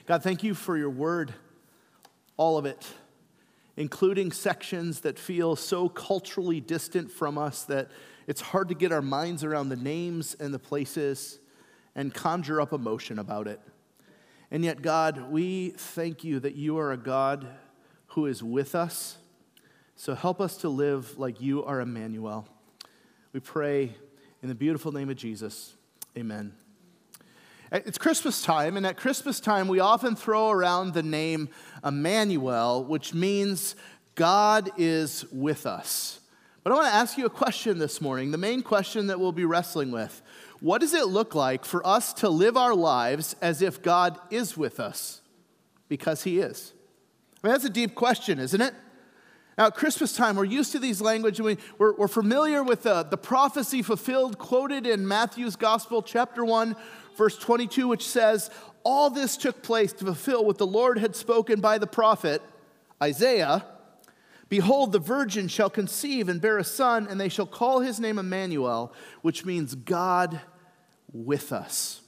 God, thank you for your word, all of it, including sections that feel so culturally distant from us that it's hard to get our minds around the names and the places and conjure up emotion about it. And yet, God, we thank you that you are a God who is with us. So help us to live like you are Emmanuel. We pray in the beautiful name of Jesus. Amen. It's Christmas time, and at Christmas time, we often throw around the name Emmanuel, which means God is with us. But I want to ask you a question this morning, the main question that we'll be wrestling with. What does it look like for us to live our lives as if God is with us? Because he is. I mean, that's a deep question, isn't it? Now, at Christmas time, we're used to these language, and we're familiar with the prophecy fulfilled, quoted in Matthew's Gospel, chapter 1, verse 22, which says, all this took place to fulfill what the Lord had spoken by the prophet Isaiah. Behold, the virgin shall conceive and bear a son, and they shall call his name Emmanuel, which means God with us.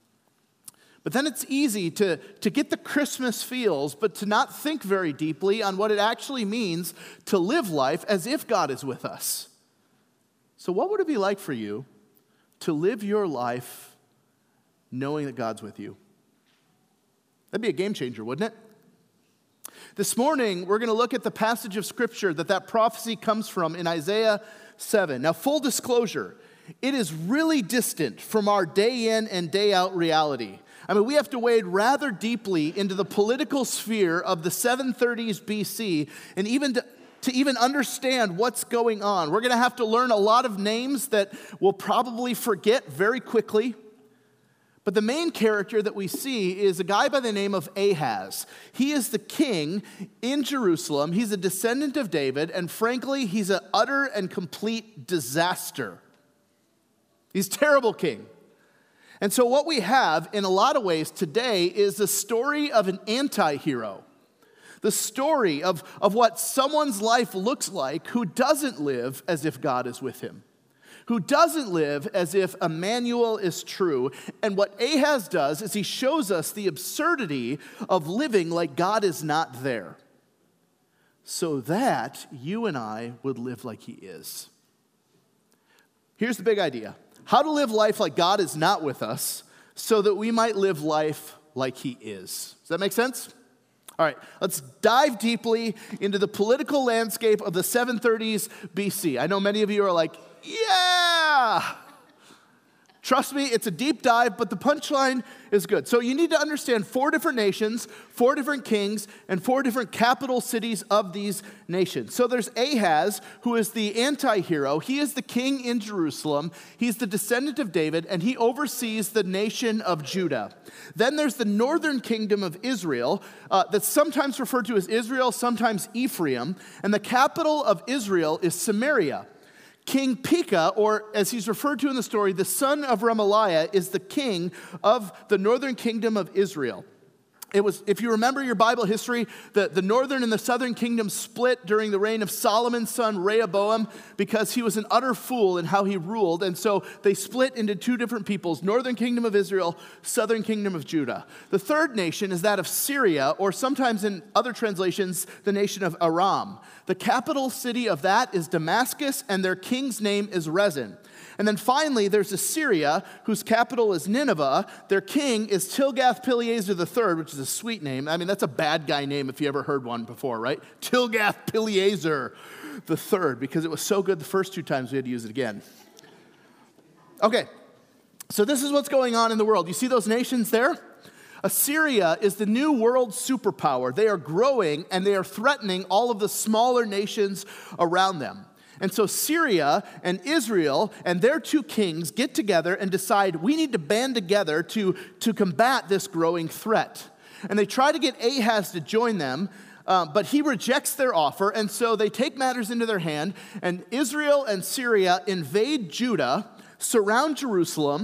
But then it's easy to get the Christmas feels, but to not think very deeply on what it actually means to live life as if God is with us. So what would it be like for you to live your life knowing that God's with you? That'd be a game changer, wouldn't it? This morning, we're going to look at the passage of Scripture that prophecy comes from in Isaiah 7. Now, full disclosure, it is really distant from our day in and day out reality. I mean, we have to wade rather deeply into the political sphere of the 730s BC and even to even understand what's going on. We're going to have to learn a lot of names that we'll probably forget very quickly. But the main character that we see is a guy by the name of Ahaz. He is the king in Jerusalem. He's a descendant of David, and frankly, he's an utter and complete disaster. He's a terrible king. And so what we have in a lot of ways today is the story of an anti-hero. The story of what someone's life looks like who doesn't live as if God is with him. Who doesn't live as if Emmanuel is true. And what Ahaz does is he shows us the absurdity of living like God is not there. So that you and I would live like he is. Here's the big idea. How to live life like God is not with us so that we might live life like he is. Does that make sense? All right, let's dive deeply into the political landscape of the 730s BC. I know many of you are like, yeah! Trust me, it's a deep dive, but the punchline is good. So you need to understand 4 different nations, 4 different kings, and 4 different capital cities of these nations. So there's Ahaz, who is the anti-hero. He is the king in Jerusalem. He's the descendant of David, and he oversees the nation of Judah. Then there's the northern kingdom of Israel, that's sometimes referred to as Israel, sometimes Ephraim, and the capital of Israel is Samaria. King Pekah, or as he's referred to in the story, the son of Remaliah, is the king of the northern kingdom of Israel. It was, if you remember your Bible history, the northern and the southern kingdom split during the reign of Solomon's son Rehoboam because he was an utter fool in how he ruled. And so they split into 2 different peoples, northern kingdom of Israel, southern kingdom of Judah. The third nation is that of Syria, or sometimes in other translations, the nation of Aram. The capital city of that is Damascus, and their king's name is Rezin. And then finally, there's Assyria, whose capital is Nineveh. Their king is Tilgath-Pileser III, which is a sweet name. I mean, that's a bad guy name if you ever heard one before, right? Tilgath-Pileser III, because it was so good the first 2 times we had to use it again. Okay, so this is what's going on in the world. You see those nations there? Assyria is the new world superpower. They are growing, and they are threatening all of the smaller nations around them. And so Syria and Israel and their 2 kings get together and decide we need to band together to combat this growing threat. And they try to get Ahaz to join them, but he rejects their offer. And so they take matters into their hand, and Israel and Syria invade Judah, surround Jerusalem,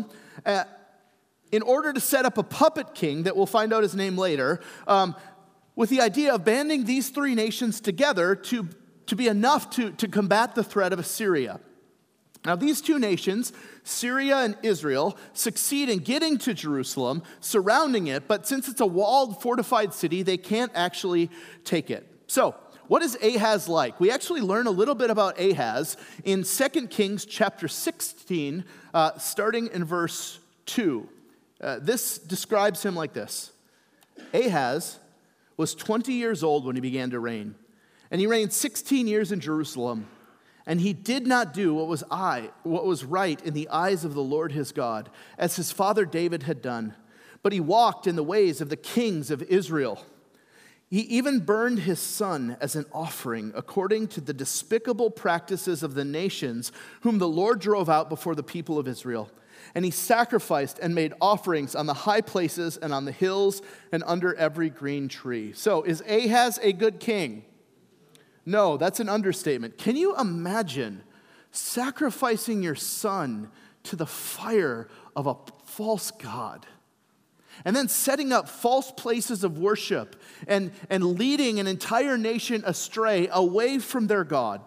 in order to set up a puppet king that we'll find out his name later, with the idea of banding these 3 nations together to be enough to combat the threat of Assyria. Now, these two nations, Syria and Israel, succeed in getting to Jerusalem, surrounding it, but since it's a walled, fortified city, they can't actually take it. So, what is Ahaz like? We actually learn a little bit about Ahaz in 2 Kings chapter 16, starting in verse 2. This describes him like this. Ahaz was 20 years old when he began to reign, and he reigned 16 years in Jerusalem. And he did not do what was right in the eyes of the Lord his God, as his father David had done. But he walked in the ways of the kings of Israel. He even burned his son as an offering, according to the despicable practices of the nations whom the Lord drove out before the people of Israel. And he sacrificed and made offerings on the high places and on the hills and under every green tree. So, is Ahaz a good king? No, that's an understatement. Can you imagine sacrificing your son to the fire of a false god? And then setting up false places of worship and leading an entire nation astray away from their God.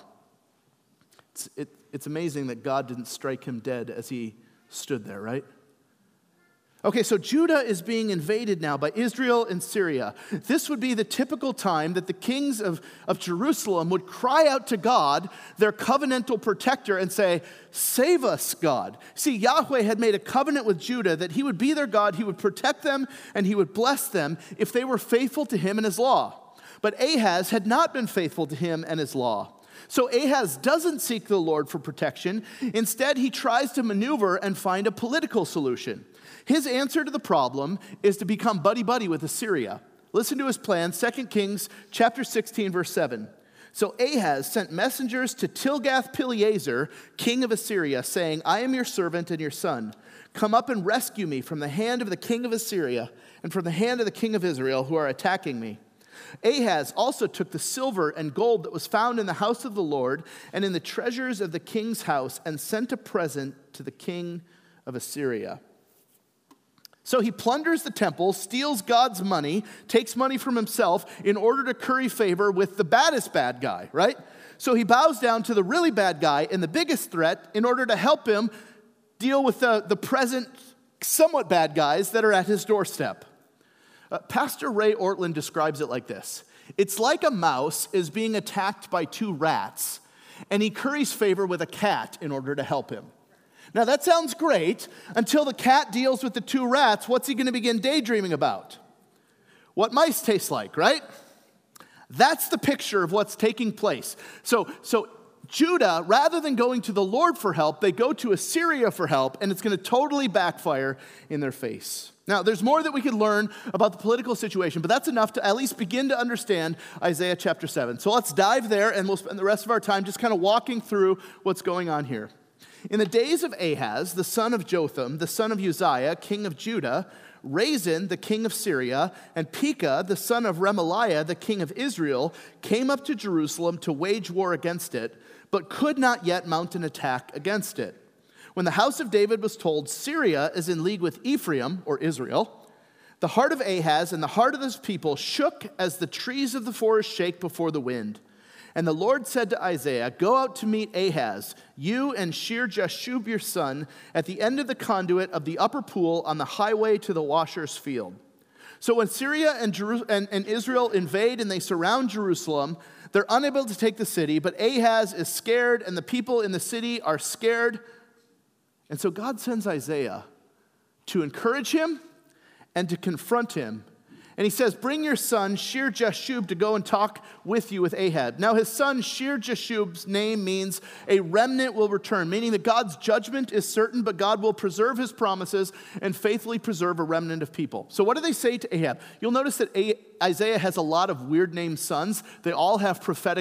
It's amazing that God didn't strike him dead as he stood there, right? Okay, so Judah is being invaded now by Israel and Syria. This would be the typical time that the kings of Jerusalem would cry out to God, their covenantal protector, and say, "Save us, God." See, Yahweh had made a covenant with Judah that he would be their God, he would protect them, and he would bless them if they were faithful to him and his law. But Ahaz had not been faithful to him and his law. So Ahaz doesn't seek the Lord for protection. Instead, he tries to maneuver and find a political solution. His answer to the problem is to become buddy-buddy with Assyria. Listen to his plan, 2 Kings chapter 16, verse 7. So Ahaz sent messengers to Tilgath-Pileser, king of Assyria, saying, "I am your servant and your son. Come up and rescue me from the hand of the king of Assyria and from the hand of the king of Israel who are attacking me." Ahaz also took the silver and gold that was found in the house of the Lord and in the treasures of the king's house and sent a present to the king of Assyria. So he plunders the temple, steals God's money, takes money from himself in order to curry favor with the baddest bad guy, right? So he bows down to the really bad guy and the biggest threat in order to help him deal with the present somewhat bad guys that are at his doorstep. Pastor Ray Ortlund describes it like this. It's like a mouse is being attacked by two rats, and he curries favor with a cat in order to help him. Now that sounds great until the cat deals with the two rats. What's he going to begin daydreaming about? What mice taste like, right? That's the picture of what's taking place. So Judah, rather than going to the Lord for help, they go to Assyria for help, and it's going to totally backfire in their face. Now, there's more that we could learn about the political situation, but that's enough to at least begin to understand Isaiah chapter 7. So let's dive there, and we'll spend the rest of our time just kind of walking through what's going on here. In the days of Ahaz, the son of Jotham, the son of Uzziah, king of Judah, Rezin, the king of Syria, and Pekah, the son of Remaliah, the king of Israel, came up to Jerusalem to wage war against it, but could not yet mount an attack against it. When the house of David was told, "Syria is in league with Ephraim," or Israel, the heart of Ahaz and the heart of his people shook as the trees of the forest shake before the wind. And the Lord said to Isaiah, "Go out to meet Ahaz, you and Shear-Jashub your son, at the end of the conduit of the upper pool on the highway to the washer's field." So when Syria and Israel invade and they surround Jerusalem, they're unable to take the city, but Ahaz is scared and the people in the city are scared. And so God sends Isaiah to encourage him and to confront him. And he says, "Bring your son, Shear-Jashub, to go and talk with you with Ahab." Now his son, Shear-Jashub's name means a remnant will return, meaning that God's judgment is certain, but God will preserve his promises and faithfully preserve a remnant of people. So what do they say to Ahab? You'll notice that Isaiah has a lot of weird named sons. They all have prophetic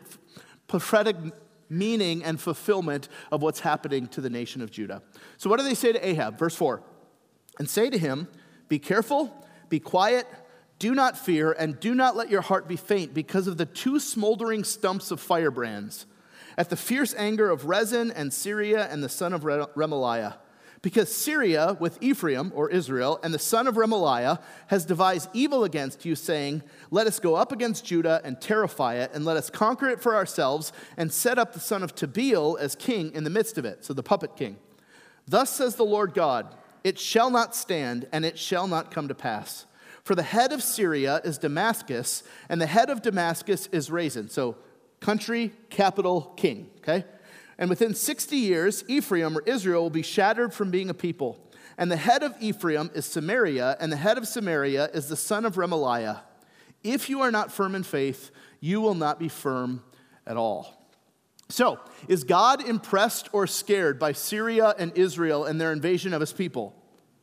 meaning and fulfillment of what's happening to the nation of Judah. So what do they say to Ahab? Verse 4, "And say to him, be careful, be quiet, do not fear, and do not let your heart be faint because of the two smoldering stumps of firebrands, at the fierce anger of Rezin and Syria and the son of Remaliah. Because Syria with Ephraim, or Israel, and the son of Remaliah has devised evil against you, saying, let us go up against Judah and terrify it, and let us conquer it for ourselves, and set up the son of Tabeel as king in the midst of it, so the puppet king. Thus says the Lord God, it shall not stand, and it shall not come to pass. For the head of Syria is Damascus, and the head of Damascus is Rezin. So country, capital, king, okay? And within 60 years, Ephraim, or Israel, will be shattered from being a people. And the head of Ephraim is Samaria, and the head of Samaria is the son of Remaliah. If you are not firm in faith, you will not be firm at all. So, is God impressed or scared by Syria and Israel and their invasion of his people?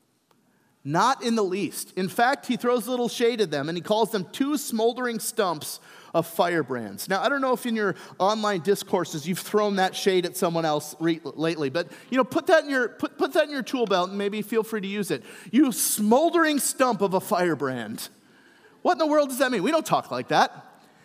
Not in the least. In fact, he throws a little shade at them, and he calls them two smoldering stumps of firebrands. Now, I don't know if in your online discourses you've thrown that shade at someone else lately, but put that in your tool belt and maybe feel free to use it. You smoldering stump of a firebrand. What in the world does that mean? We don't talk like that.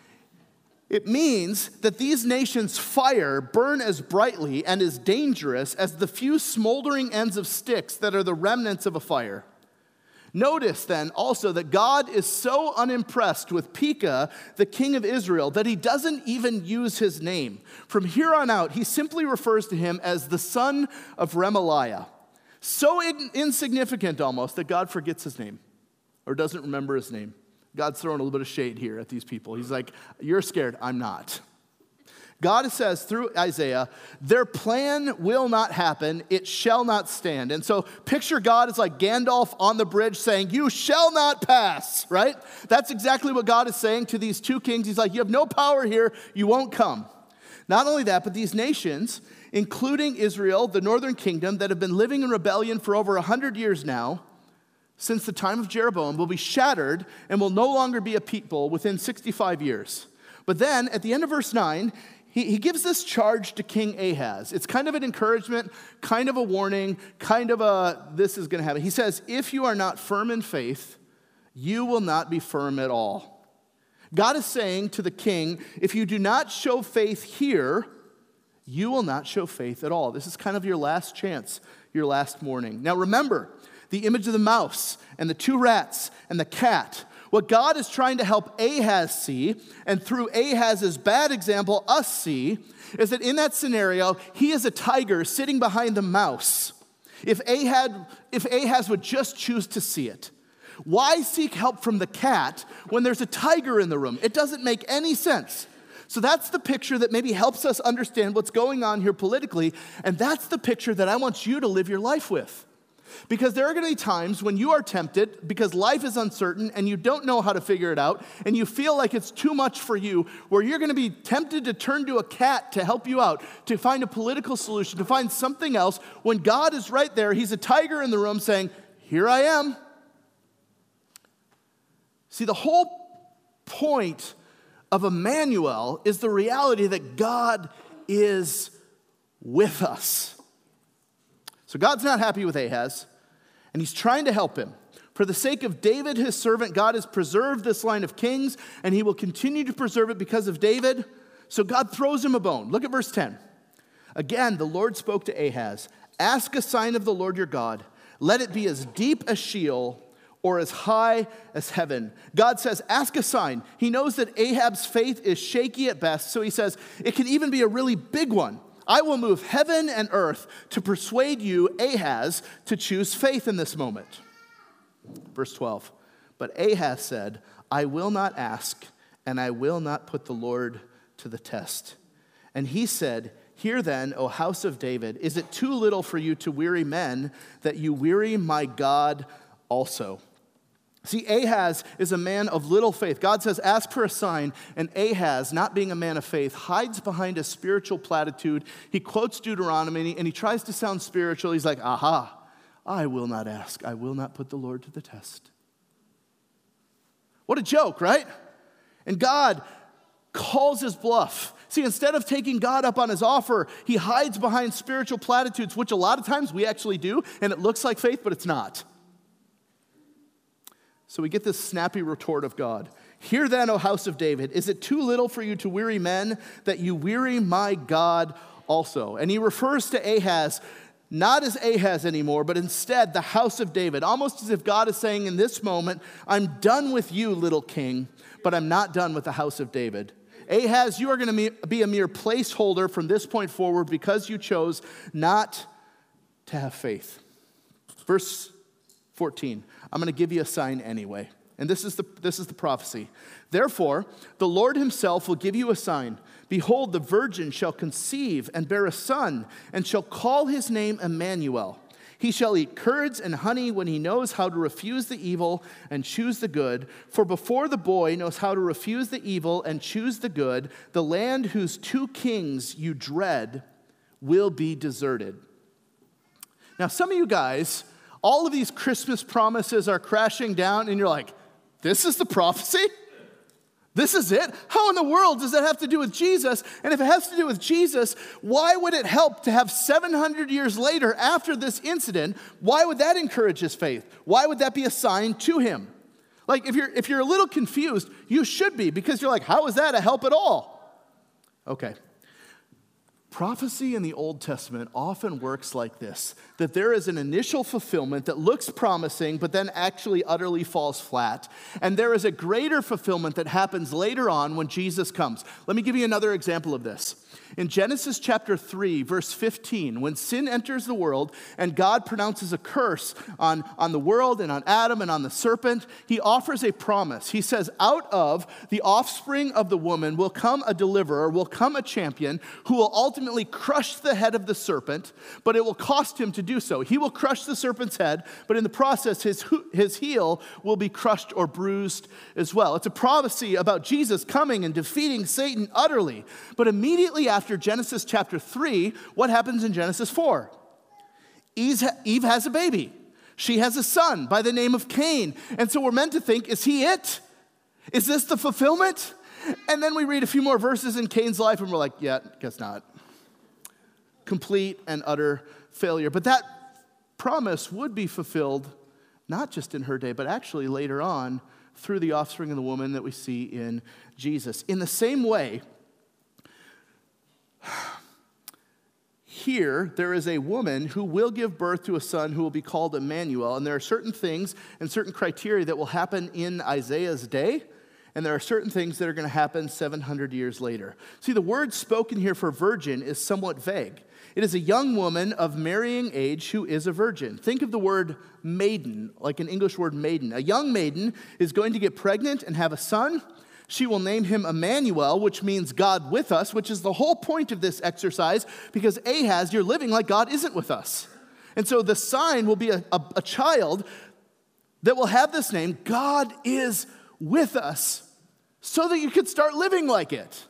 It means that these nations' fire burn as brightly and as dangerous as the few smoldering ends of sticks that are the remnants of a fire. Notice then also that God is so unimpressed with Pekah, the king of Israel, that he doesn't even use his name. From here on out, he simply refers to him as the son of Remaliah. So insignificant almost that God forgets his name or doesn't remember his name. God's throwing a little bit of shade here at these people. He's like, you're scared, I'm not. God says through Isaiah, their plan will not happen, it shall not stand. And so picture God as like Gandalf on the bridge saying, you shall not pass, right? That's exactly what God is saying to these two kings. He's like, you have no power here, you won't come. Not only that, but these nations, including Israel, the northern kingdom, that have been living in rebellion for over 100 years now, since the time of Jeroboam, will be shattered and will no longer be a people within 65 years. But then, at the end of verse 9, he gives this charge to King Ahaz. It's kind of an encouragement, kind of a warning, kind of a, this is going to happen. He says, if you are not firm in faith, you will not be firm at all. God is saying to the king, if you do not show faith here, you will not show faith at all. This is kind of your last chance, your last warning. Now remember, the image of the mouse and the two rats and the cat. What God is trying to help Ahaz see, and through Ahaz's bad example, us see, is that in that scenario, he is a tiger sitting behind the mouse. If Ahaz would just choose to see it. Why seek help from the cat when there's a tiger in the room? It doesn't make any sense. So that's the picture that maybe helps us understand what's going on here politically, and that's the picture that I want you to live your life with. Because there are going to be times when you are tempted because life is uncertain and you don't know how to figure it out and you feel like it's too much for you, where you're going to be tempted to turn to a cat to help you out, to find a political solution, to find something else, when God is right there. He's a tiger in the room saying, here I am. See, the whole point of Emmanuel is the reality that God is with us. So God's not happy with Ahaz, and he's trying to help him. For the sake of David, his servant, God has preserved this line of kings, and he will continue to preserve it because of David. So God throws him a bone. Look at verse 10. Again, the Lord spoke to Ahaz, ask a sign of the Lord your God. Let it be as deep as Sheol or as high as heaven. God says, ask a sign. He knows that Ahab's faith is shaky at best, so he says, it can even be a really big one. I will move heaven and earth to persuade you, Ahaz, to choose faith in this moment. Verse 12, but Ahaz said, I will not ask, and I will not put the Lord to the test. And he said, hear then, O house of David, is it too little for you to weary men, that you weary my God also? See, Ahaz is a man of little faith. God says, ask for a sign, and Ahaz, not being a man of faith, hides behind a spiritual platitude. He quotes Deuteronomy, and he tries to sound spiritual. He's like, aha, I will not ask. I will not put the Lord to the test. What a joke, right? And God calls his bluff. See, instead of taking God up on his offer, he hides behind spiritual platitudes, which a lot of times we actually do, and it looks like faith, but it's not. So we get this snappy retort of God. Hear then, O house of David, is it too little for you to weary men, that you weary my God also? And he refers to Ahaz not as Ahaz anymore, but instead the house of David. Almost as if God is saying in this moment, I'm done with you, little king, but I'm not done with the house of David. Ahaz, you are going to be a mere placeholder from this point forward because you chose not to have faith. Verse 14, I'm going to give you a sign anyway. And this is the prophecy. Therefore, the Lord himself will give you a sign. Behold, the virgin shall conceive and bear a son, and shall call his name Emmanuel. He shall eat curds and honey when he knows how to refuse the evil and choose the good. For before the boy knows how to refuse the evil and choose the good, the land whose two kings you dread will be deserted. Now, some of you guys, all of these Christmas promises are crashing down, and you're like, this is the prophecy? This is it? How in the world does that have to do with Jesus? And if it has to do with Jesus, why would it help to have 700 years later after this incident? Why would that encourage his faith? Why would that be a sign to him? Like, if you're a little confused, you should be, because you're like, how is that a help at all? Okay. Prophecy in the Old Testament often works like this, that there is an initial fulfillment that looks promising, but then actually utterly falls flat. And there is a greater fulfillment that happens later on when Jesus comes. Let me give you another example of this. In Genesis chapter 3, verse 15, when sin enters the world and God pronounces a curse on the world and on Adam and on the serpent, he offers a promise. He says, out of the offspring of the woman will come a deliverer, will come a champion who will ultimately crush the head of the serpent, but it will cost him to do so. He will crush the serpent's head, but in the process, his heel will be crushed or bruised as well. It's a prophecy about Jesus coming and defeating Satan utterly. But immediately after Genesis chapter 3, what happens in Genesis 4? Eve has a baby. She has a son by the name of Cain. And so we're meant to think, is he it? Is this the fulfillment? And then we read a few more verses in Cain's life and we're like, yeah, guess not. Complete and utter failure. But that promise would be fulfilled not just in her day, but actually later on through the offspring of the woman that we see in Jesus. In the same way, here, there is a woman who will give birth to a son who will be called Emmanuel. And there are certain things and certain criteria that will happen in Isaiah's day. And there are certain things that are going to happen 700 years later. See, the word spoken here for virgin is somewhat vague. It is a young woman of marrying age who is a virgin. Think of the word maiden, like an English word maiden. A young maiden is going to get pregnant and have a son. She will name him Emmanuel, which means God with us, which is the whole point of this exercise, because Ahaz, you're living like God isn't with us. And so the sign will be a child that will have this name, God is with us, so that you could start living like it.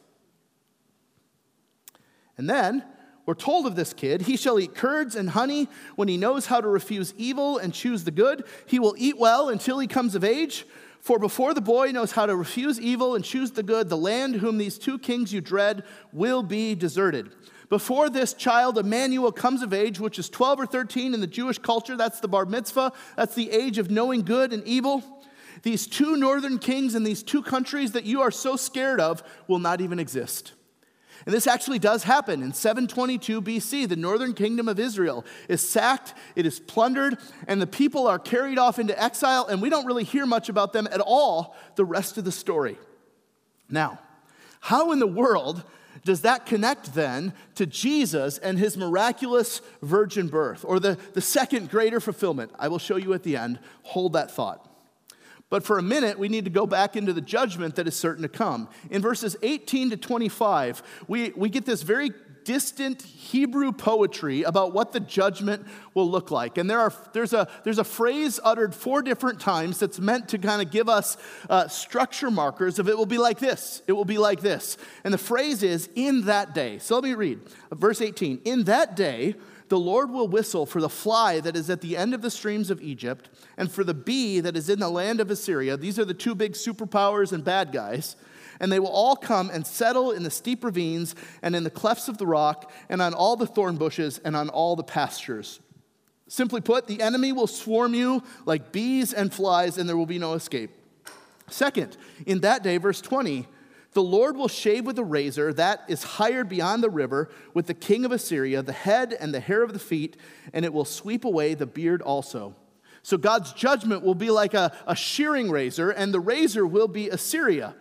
And then we're told of this kid, he shall eat curds and honey when he knows how to refuse evil and choose the good. He will eat well until he comes of age. For before the boy knows how to refuse evil and choose the good, the land whom these two kings you dread will be deserted. Before this child, Emmanuel, comes of age, which is 12 or 13 in the Jewish culture, that's the bar mitzvah, that's the age of knowing good and evil. These two northern kings and these two countries that you are so scared of will not even exist. And this actually does happen. In 722 BC, the northern kingdom of Israel is sacked, it is plundered, and the people are carried off into exile, and we don't really hear much about them at all the rest of the story. Now, how in the world does that connect then to Jesus and his miraculous virgin birth, or the second greater fulfillment? I will show you at the end. Hold that thought. But for a minute, we need to go back into the judgment that is certain to come. In verses 18 to 25, we get this very distant Hebrew poetry about what the judgment will look like. And there's a phrase uttered 4 different times that's meant to kind of give us structure markers of it will be like this, it will be like this. And the phrase is, in that day. So let me read. Verse 18, in that day, the Lord will whistle for the fly that is at the end of the streams of Egypt, and for the bee that is in the land of Assyria. These are the two big superpowers and bad guys. And they will all come and settle in the steep ravines and in the clefts of the rock and on all the thorn bushes and on all the pastures. Simply put, the enemy will swarm you like bees and flies, and there will be no escape. Second, in that day, verse 20, The Lord will shave with a razor that is hired beyond the river with the king of Assyria, the head and the hair of the feet, and it will sweep away the beard also. So God's judgment will be like a shearing razor, and the razor will be Assyria.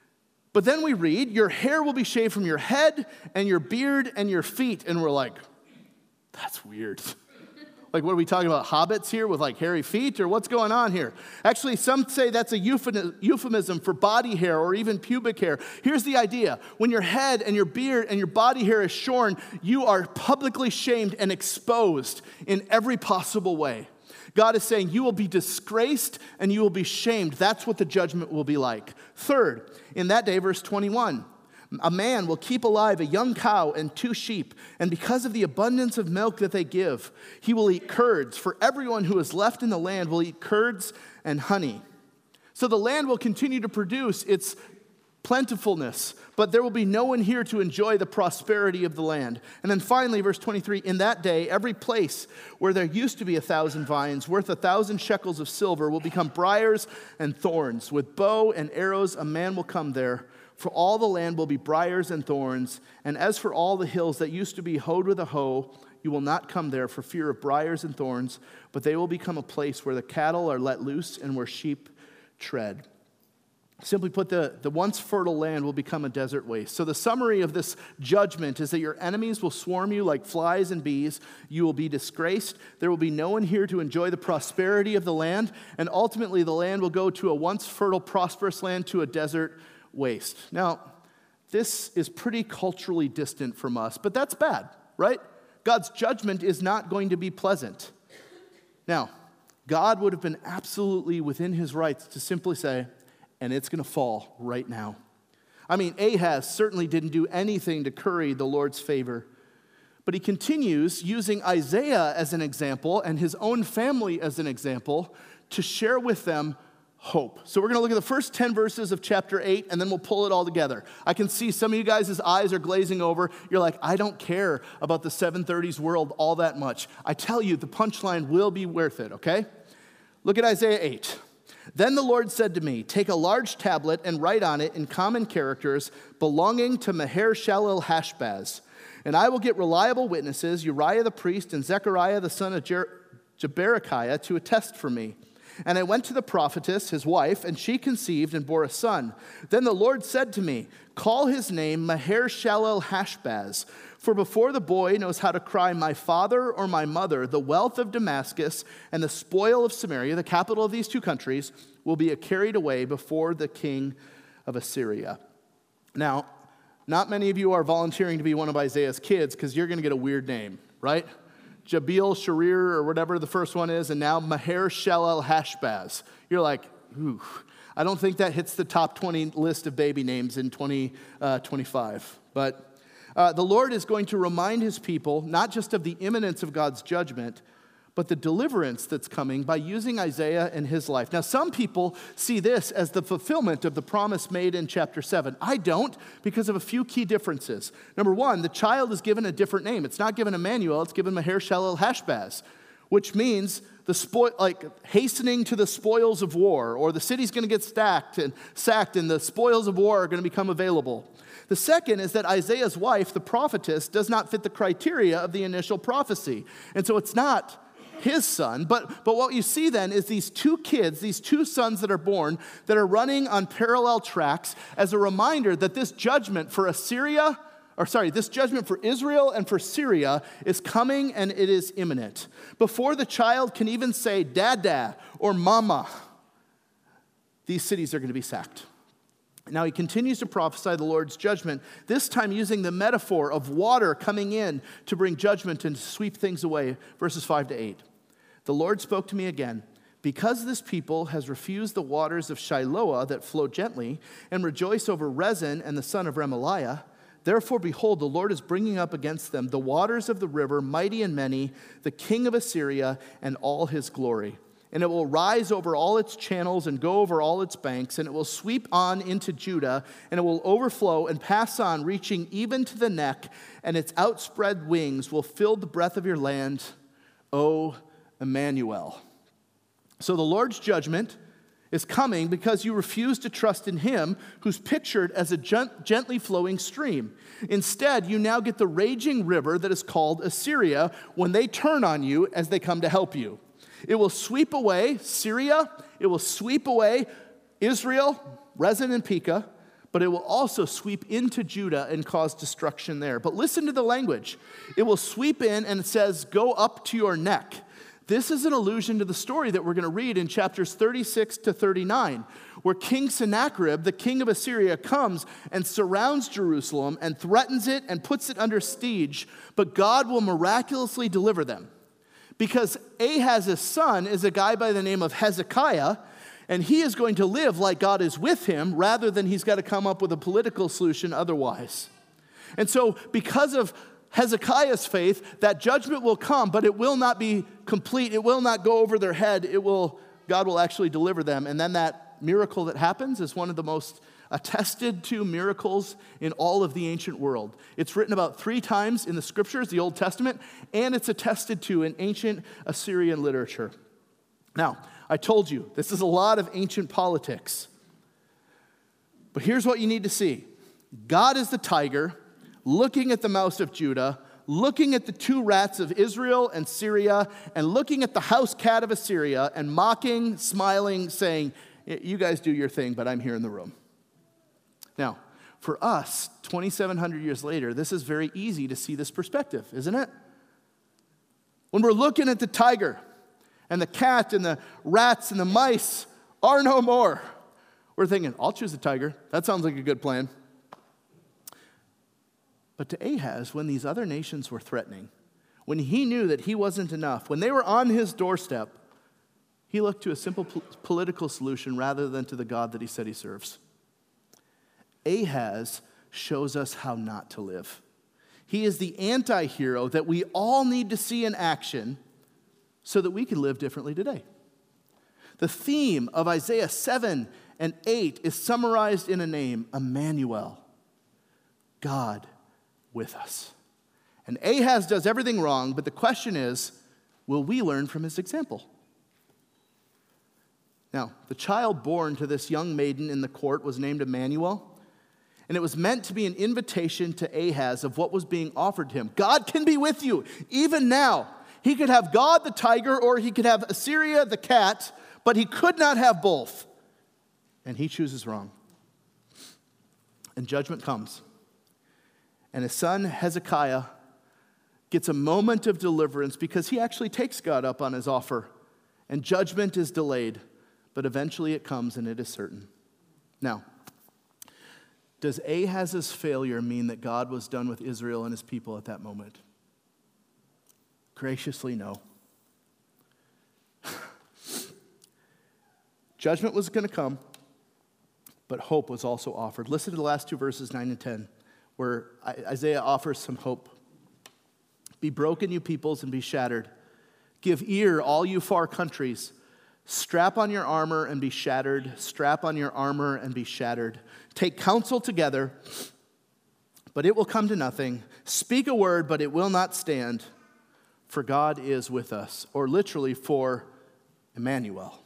But then we read, your hair will be shaved from your head and your beard and your feet. And we're like, that's weird. Like, what are we talking about, hobbits here with like hairy feet, or what's going on here? Actually, some say that's a euphemism for body hair or even pubic hair. Here's the idea. When your head and your beard and your body hair is shorn, you are publicly shamed and exposed in every possible way. God is saying you will be disgraced and you will be shamed. That's what the judgment will be like. Third, in that day, verse 21, a man will keep alive a young cow and 2 sheep, and because of the abundance of milk that they give, he will eat curds. For everyone who is left in the land will eat curds and honey. So the land will continue to produce its plentifulness, but there will be no one here to enjoy the prosperity of the land. And then finally, verse 23, in that day, every place where there used to be 1,000 vines worth 1,000 shekels of silver will become briars and thorns. With bow and arrows, a man will come there. For all the land will be briars and thorns. And as for all the hills that used to be hoed with a hoe, you will not come there for fear of briars and thorns, but they will become a place where the cattle are let loose and where sheep tread. Simply put, the once fertile land will become a desert waste. So the summary of this judgment is that your enemies will swarm you like flies and bees. You will be disgraced. There will be no one here to enjoy the prosperity of the land. And ultimately, the land will go to a once fertile, prosperous land to a desert waste. Now, this is pretty culturally distant from us, but that's bad, right? God's judgment is not going to be pleasant. Now, God would have been absolutely within his rights to simply say, and it's going to fall right now. I mean, Ahaz certainly didn't do anything to curry the Lord's favor, but he continues using Isaiah as an example and his own family as an example to share with them hope. So we're going to look at the first 10 verses of chapter 8, and then we'll pull it all together. I can see some of you guys' eyes are glazing over. You're like, I don't care about the 730s world all that much. I tell you, the punchline will be worth it, okay? Look at Isaiah 8. Then the Lord said to me, take a large tablet and write on it in common characters belonging to Maher-Shalal-Hashbaz. And I will get reliable witnesses, Uriah the priest and Zechariah the son of Jeberechiah, to attest for me. And I went to the prophetess, his wife, and she conceived and bore a son. Then the Lord said to me, call his name Maher-Shalal-Hashbaz, for before the boy knows how to cry, my father or my mother, the wealth of Damascus and the spoil of Samaria, the capital of these 2 countries, will be carried away before the king of Assyria. Now, not many of you are volunteering to be one of Isaiah's kids because you're going to get a weird name, right? Jabil, Sharir, or whatever the first one is, and now Maher-Shalal-Hashbaz. You're like, ooh, I don't think that hits the top 20 list of baby names in 2025. But the Lord is going to remind his people not just of the imminence of God's judgment, but the deliverance that's coming by using Isaiah and his life. Now, some people see this as the fulfillment of the promise made in chapter 7. I don't, because of a few key differences. Number one, the child is given a different name. It's not given Emmanuel, it's given Maher-Shalal-Hashbaz, which means hastening to the spoils of war, or the city's going to get sacked, and the spoils of war are going to become available. The second is that Isaiah's wife, the prophetess, does not fit the criteria of the initial prophecy. And so it's not his son, but what you see then is these 2 kids, these 2 sons that are born, that are running on parallel tracks as a reminder that this judgment for this judgment for Israel and for Syria is coming, and it is imminent. Before the child can even say dada or mama, these cities are going to be sacked. Now he continues to prophesy the Lord's judgment, this time using the metaphor of water coming in to bring judgment and to sweep things away, verses 5 to 8. The Lord spoke to me again, because this people has refused the waters of Shiloah that flow gently, and rejoice over Rezin and the son of Remaliah, therefore, behold, the Lord is bringing up against them the waters of the river, mighty and many, the king of Assyria and all his glory. And it will rise over all its channels and go over all its banks, and it will sweep on into Judah, and it will overflow and pass on, reaching even to the neck, and its outspread wings will fill the breadth of your land, O Emmanuel. So the Lord's judgment is coming because you refuse to trust in him who's pictured as a gently flowing stream. Instead, you now get the raging river that is called Assyria when they turn on you as they come to help you. It will sweep away Syria, it will sweep away Israel, Rezin and Pekah, but it will also sweep into Judah and cause destruction there. But listen to the language. It will sweep in and it says, go up to your neck. This is an allusion to the story that we're going to read in chapters 36 to 39, where King Sennacherib, the king of Assyria, comes and surrounds Jerusalem and threatens it and puts it under siege, but God will miraculously deliver them. Because Ahaz's son is a guy by the name of Hezekiah, and he is going to live like God is with him rather than he's got to come up with a political solution otherwise. And so because of Hezekiah's faith, that judgment will come, but it will not be complete. It will not go over their head. God will actually deliver them. And then that miracle that happens is one of the most attested to miracles in all of the ancient world. It's written about 3 times in the scriptures, the Old Testament, and it's attested to in ancient Assyrian literature. Now, I told you, this is a lot of ancient politics. But here's what you need to see. God is the tiger, looking at the mouse of Judah, looking at the 2 rats of Israel and Syria, and looking at the house cat of Assyria, and mocking, smiling, saying, you guys do your thing, but I'm here in the room. Now, for us, 2,700 years later, this is very easy to see this perspective, isn't it? When we're looking at the tiger, and the cat and the rats and the mice are no more, we're thinking, I'll choose the tiger. That sounds like a good plan. But to Ahaz, when these other nations were threatening, when he knew that he wasn't enough, when they were on his doorstep, he looked to a simple political solution rather than to the God that he said he serves. Ahaz shows us how not to live. He is the anti-hero that we all need to see in action so that we can live differently today. The theme of Isaiah 7 and 8 is summarized in a name, Emmanuel, God with us. And Ahaz does everything wrong, but the question is, will we learn from his example? Now, the child born to this young maiden in the court was named Emmanuel, and it was meant to be an invitation to Ahaz of what was being offered him. God can be with you, even now. He could have God the tiger, or he could have Assyria the cat, but he could not have both. And he chooses wrong. And judgment comes. And his son Hezekiah gets a moment of deliverance because he actually takes God up on his offer. And judgment is delayed, but eventually it comes and it is certain. Now, does Ahaz's failure mean that God was done with Israel and his people at that moment? Graciously, no. Judgment was going to come, but hope was also offered. Listen to the last 2 verses, 9 and 10, where Isaiah offers some hope. Be broken, you peoples, and be shattered. Give ear, all you far countries. Strap on your armor and be shattered. Strap on your armor and be shattered. Take counsel together, but it will come to nothing. Speak a word, but it will not stand. For God is with us, or literally for Emmanuel.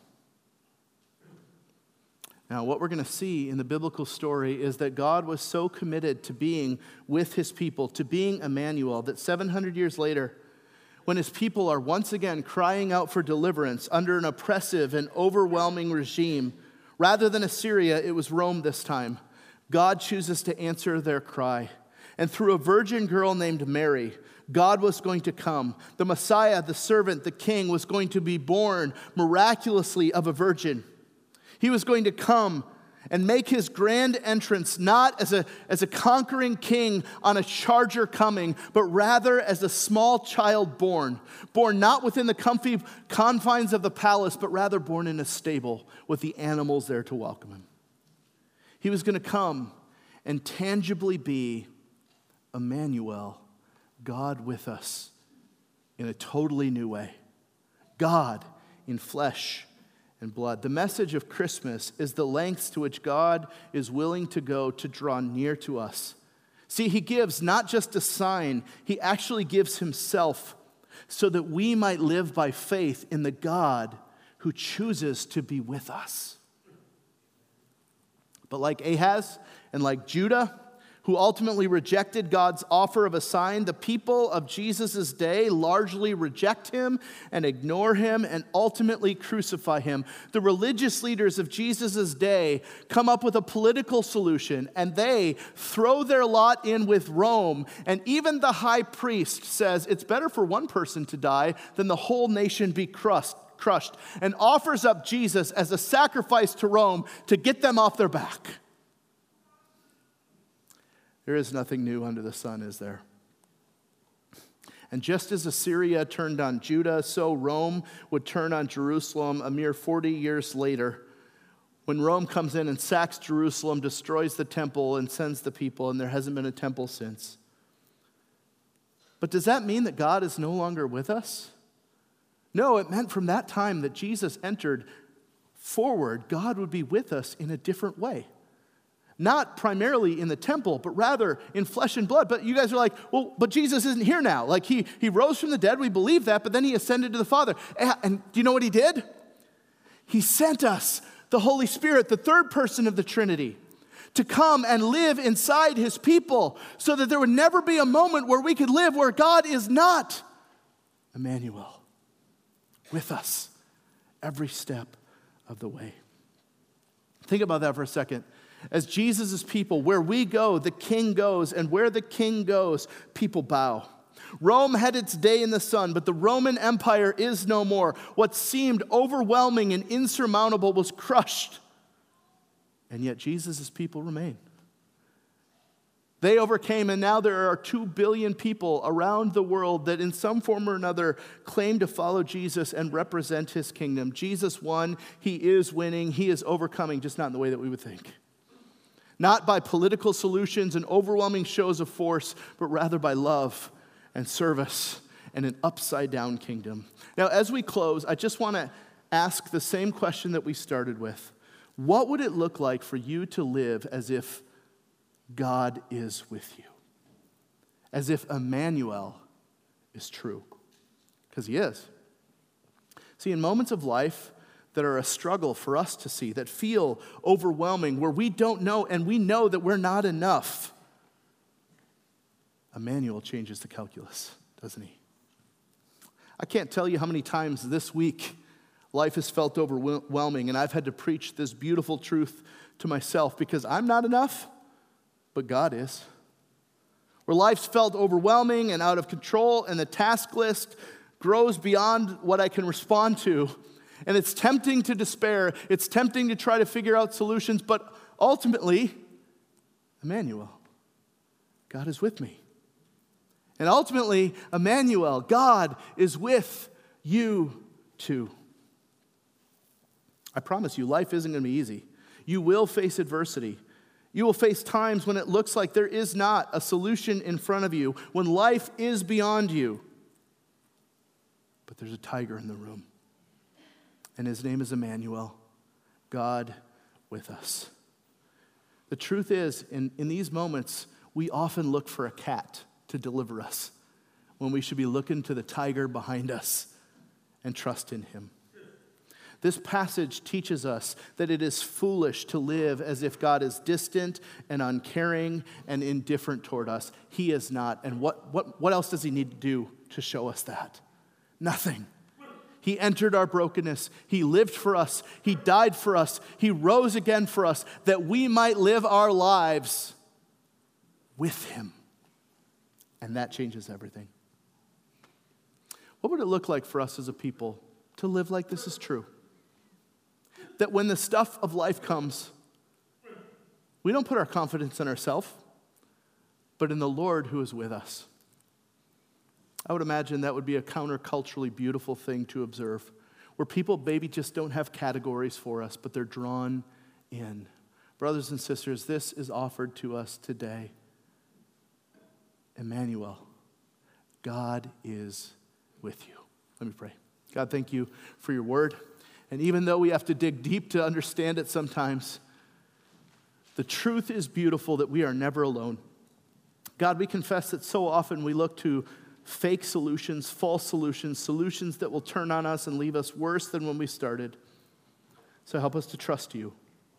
Now, what we're going to see in the biblical story is that God was so committed to being with his people, to being Emmanuel, that 700 years later, when his people are once again crying out for deliverance under an oppressive and overwhelming regime, rather than Assyria, it was Rome this time. God chooses to answer their cry. And through a virgin girl named Mary, God was going to come. The Messiah, the servant, the king, was going to be born miraculously of a virgin. He was going to come and make his grand entrance not as a conquering king on a charger coming, but rather as a small child born not within the comfy confines of the palace, but rather born in a stable with the animals there to welcome him. He was going to come and tangibly be Emmanuel, God with us in a totally new way. God in flesh and blood. The message of Christmas is the lengths to which God is willing to go to draw near to us. See, he gives not just a sign, he actually gives himself so that we might live by faith in the God who chooses to be with us. But like Ahaz and like Judah, who ultimately rejected God's offer of a sign, the people of Jesus' day largely reject him and ignore him and ultimately crucify him. The religious leaders of Jesus' day come up with a political solution, and they throw their lot in with Rome. And even the high priest says it's better for one person to die than the whole nation be crushed, and offers up Jesus as a sacrifice to Rome to get them off their back. There is nothing new under the sun, is there? And just as Assyria turned on Judah, so Rome would turn on Jerusalem a mere 40 years later, when Rome comes in and sacks Jerusalem, destroys the temple, and sends the people, and there hasn't been a temple since. But does that mean that God is no longer with us? No, it meant from that time that Jesus entered forward, God would be with us in a different way. Not primarily in the temple, but rather in flesh and blood. But you guys are like, well, but Jesus isn't here now. Like he rose from the dead, we believe that, but then he ascended to the Father. And do you know what he did? He sent us the Holy Spirit, the third person of the Trinity, to come and live inside his people so that there would never be a moment where we could live where God is not Emmanuel, with us every step of the way. Think about that for a second. As Jesus' people, where we go, the king goes, and where the king goes, people bow. Rome had its day in the sun, but the Roman Empire is no more. What seemed overwhelming and insurmountable was crushed, and yet Jesus' people remain. They overcame, and now there are 2 billion people around the world that in some form or another claim to follow Jesus and represent his kingdom. Jesus won, he is winning, he is overcoming, just not in the way that we would think. Not by political solutions and overwhelming shows of force, but rather by love and service and an upside-down kingdom. Now, as we close, I just want to ask the same question that we started with. What would it look like for you to live as if God is with you? As if Emmanuel is true? Because he is. See, in moments of life that are a struggle for us to see, that feel overwhelming, where we don't know and we know that we're not enough, Emmanuel changes the calculus, doesn't he? I can't tell you how many times this week life has felt overwhelming, and I've had to preach this beautiful truth to myself because I'm not enough, but God is. Where life's felt overwhelming and out of control, and the task list grows beyond what I can respond to. And it's tempting to despair. It's tempting to try to figure out solutions. But ultimately, Emmanuel, God is with me. And ultimately, Emmanuel, God is with you too. I promise you, life isn't going to be easy. You will face adversity. You will face times when it looks like there is not a solution in front of you, when life is beyond you. But there's a tiger in the room. And his name is Emmanuel, God with us. The truth is, in these moments, we often look for a cat to deliver us when we should be looking to the tiger behind us and trust in him. This passage teaches us that it is foolish to live as if God is distant and uncaring and indifferent toward us. He is not. And what else does he need to do to show us that? Nothing. He entered our brokenness. He lived for us. He died for us. He rose again for us that we might live our lives with him. And that changes everything. What would it look like for us as a people to live like this is true? That when the stuff of life comes, we don't put our confidence in ourselves, but in the Lord who is with us. I would imagine that would be a counterculturally beautiful thing to observe, where people maybe just don't have categories for us, but they're drawn in. Brothers and sisters, this is offered to us today. Emmanuel, God is with you. Let me pray. God, thank you for your word. And even though we have to dig deep to understand it sometimes, the truth is beautiful that we are never alone. God, we confess that so often we look to fake solutions, false solutions, solutions that will turn on us and leave us worse than when we started. So help us to trust you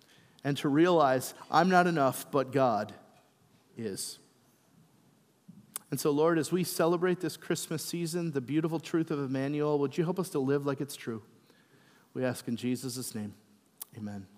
and to realize I'm not enough, but God is. And so, Lord, as we celebrate this Christmas season, the beautiful truth of Emmanuel, would you help us to live like it's true? We ask in Jesus' name, amen.